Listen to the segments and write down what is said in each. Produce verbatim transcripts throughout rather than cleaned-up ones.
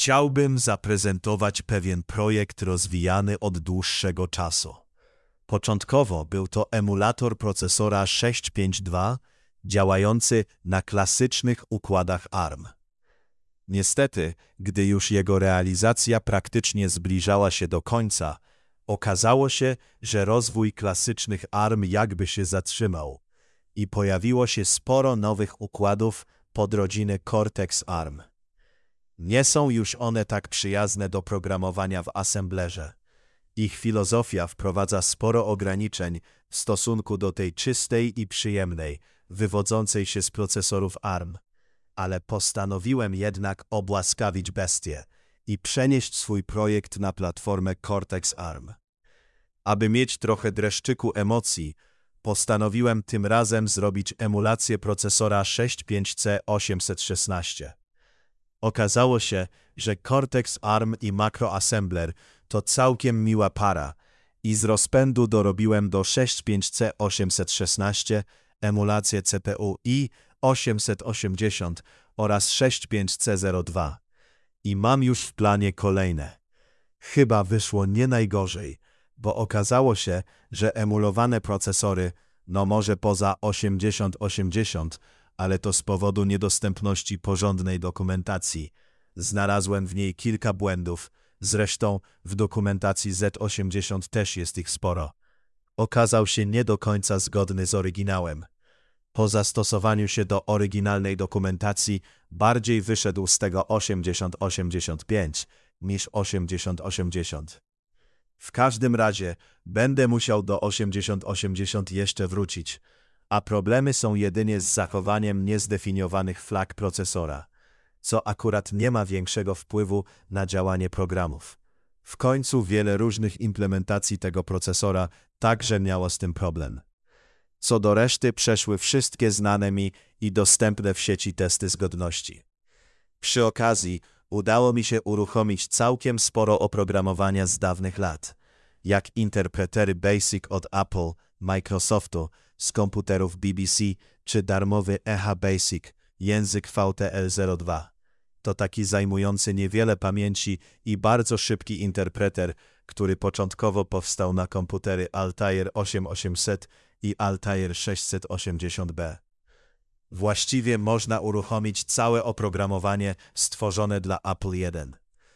Chciałbym zaprezentować pewien projekt rozwijany od dłuższego czasu. Początkowo był to emulator procesora sześć pięć dwa działający na klasycznych układach A R M. Niestety, gdy już jego realizacja praktycznie zbliżała się do końca, okazało się, że rozwój klasycznych A R M jakby się zatrzymał i pojawiło się sporo nowych układów pod rodzinę Cortex-A R M. Nie są już one tak przyjazne do programowania w assemblerze. Ich filozofia wprowadza sporo ograniczeń w stosunku do tej czystej i przyjemnej, wywodzącej się z procesorów A R M. Ale postanowiłem jednak obłaskawić bestię i przenieść swój projekt na platformę Cortex-A R M. Aby mieć trochę dreszczyku emocji, postanowiłem tym razem zrobić emulację procesora sześć pięć C osiemset szesnaście. Okazało się, że Cortex-A R M i makroassembler to całkiem miła para i z rozpędu dorobiłem do sześć pięć C osiemset szesnaście emulację C P U i osiemset osiemdziesiąt oraz sześć pięć C zero dwa. I mam już w planie kolejne. Chyba wyszło nie najgorzej, bo okazało się, że emulowane procesory, no może poza osiemdziesiąt osiemdziesiąt, ale to z powodu niedostępności porządnej dokumentacji. Znalazłem w niej kilka błędów, zresztą w dokumentacji Z osiemdziesiąt też jest ich sporo. Okazał się nie do końca zgodny z oryginałem. Po zastosowaniu się do oryginalnej dokumentacji bardziej wyszedł z tego osiemdziesiąt osiemdziesiąt pięć niż osiemdziesiąt osiemdziesiąt. W każdym razie będę musiał do osiemdziesiąt osiemdziesiąt jeszcze wrócić, a problemy są jedynie z zachowaniem niezdefiniowanych flag procesora, co akurat nie ma większego wpływu na działanie programów. W końcu wiele różnych implementacji tego procesora także miało z tym problem. Co do reszty przeszły wszystkie znane mi i dostępne w sieci testy zgodności. Przy okazji udało mi się uruchomić całkiem sporo oprogramowania z dawnych lat, jak interpretery BASIC od Apple, Microsoftu, z komputerów B B C czy darmowy E H Basic, język V T L zero dwa. To taki zajmujący niewiele pamięci i bardzo szybki interpreter, który początkowo powstał na komputery Altair osiem tysięcy osiemset i Altair sześćset osiemdziesiąt B. Właściwie można uruchomić całe oprogramowanie stworzone dla Apple jeden.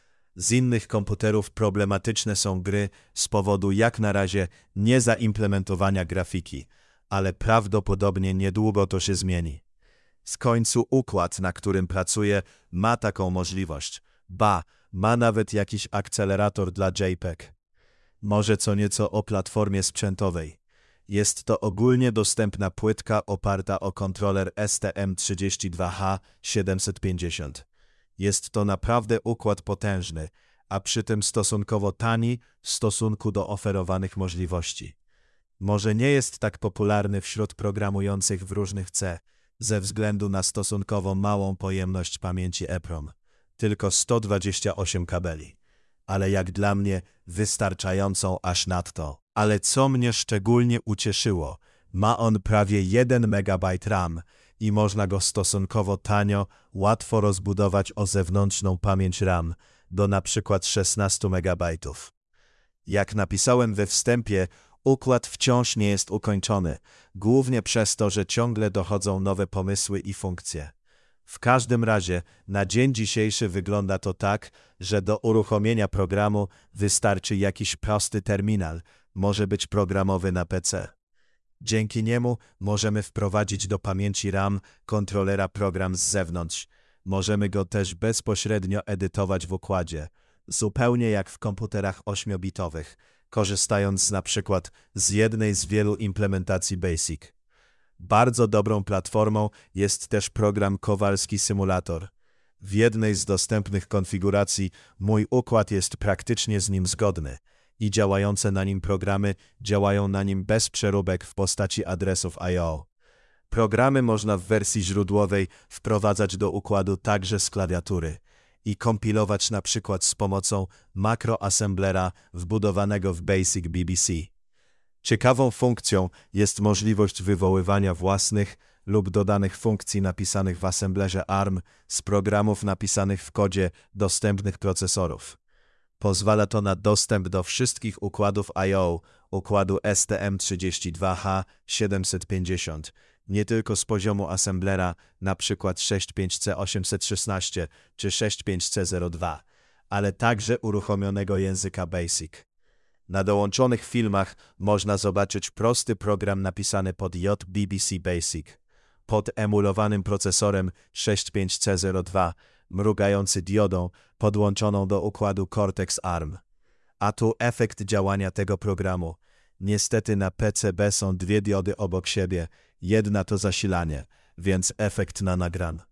Z innych komputerów problematyczne są gry z powodu jak na razie niezaimplementowania grafiki, ale prawdopodobnie niedługo to się zmieni. W końcu układ, na którym pracuję, ma taką możliwość. Ba, ma nawet jakiś akcelerator dla JPEG. Może co nieco o platformie sprzętowej. Jest to ogólnie dostępna płytka oparta o kontroler S T M trzydzieści dwa H siedemset pięćdziesiąt. Jest to naprawdę układ potężny, a przy tym stosunkowo tani w stosunku do oferowanych możliwości. Może nie jest tak popularny wśród programujących w różnych C, ze względu na stosunkowo małą pojemność pamięci EPROM, tylko sto dwadzieścia osiem kabeli, ale jak dla mnie wystarczającą aż nadto. Ale co mnie szczególnie ucieszyło, ma on prawie jeden megabajt RAM i można go stosunkowo tanio, łatwo rozbudować o zewnętrzną pamięć RAM do na przykład szesnaście megabajtów. Jak napisałem we wstępie, układ wciąż nie jest ukończony, głównie przez to, że ciągle dochodzą nowe pomysły i funkcje. W każdym razie na dzień dzisiejszy wygląda to tak, że do uruchomienia programu wystarczy jakiś prosty terminal, może być programowy na P C. Dzięki niemu możemy wprowadzić do pamięci RAM kontrolera program z zewnątrz. Możemy go też bezpośrednio edytować w układzie, zupełnie jak w komputerach ośmiobitowych, korzystając na przykład z jednej z wielu implementacji BASIC. Bardzo dobrą platformą jest też program Kowalski Simulator. W jednej z dostępnych konfiguracji mój układ jest praktycznie z nim zgodny i działające na nim programy działają na nim bez przeróbek w postaci adresów I O. Programy można w wersji źródłowej wprowadzać do układu także z klawiatury i kompilować na przykład z pomocą makroassemblera wbudowanego w BASIC B B C. Ciekawą funkcją jest możliwość wywoływania własnych, lub dodanych funkcji napisanych w assemblerze A R M z programów napisanych w kodzie dostępnych procesorów. Pozwala to na dostęp do wszystkich układów I O, układu S T M trzydzieści dwa H siedemset pięćdziesiąt, nie tylko z poziomu assemblera, np. sześć pięć C osiemset szesnaście czy sześć pięć C zero dwa, ale także uruchomionego języka BASIC. Na dołączonych filmach można zobaczyć prosty program napisany pod J B B C BASIC, pod emulowanym procesorem sześć pięć C zero dwa, mrugający diodą podłączoną do układu Cortex A R M. A tu efekt działania tego programu. Niestety na P C B są dwie diody obok siebie, jedna to zasilanie, więc efekt na nagran.